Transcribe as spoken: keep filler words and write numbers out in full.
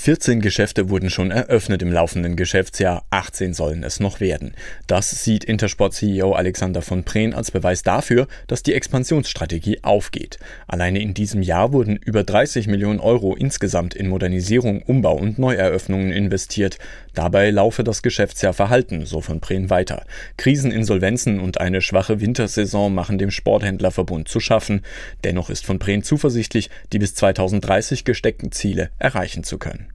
vierzehn Geschäfte wurden schon eröffnet im laufenden Geschäftsjahr, achtzehn sollen es noch werden. Das sieht Intersport-C E O Alexander von Preen als Beweis dafür, dass die Expansionsstrategie aufgeht. Alleine in diesem Jahr wurden über dreißig Millionen Euro insgesamt in Modernisierung, Umbau und Neueröffnungen investiert. Dabei laufe das Geschäftsjahr verhalten, so von Preen weiter. Krisen, Insolvenzen und eine schwache Wintersaison machen dem Sporthändlerverbund zu schaffen. Dennoch ist von Preen zuversichtlich, die bis zweitausenddreißig gesteckten Ziele erreichen zu können.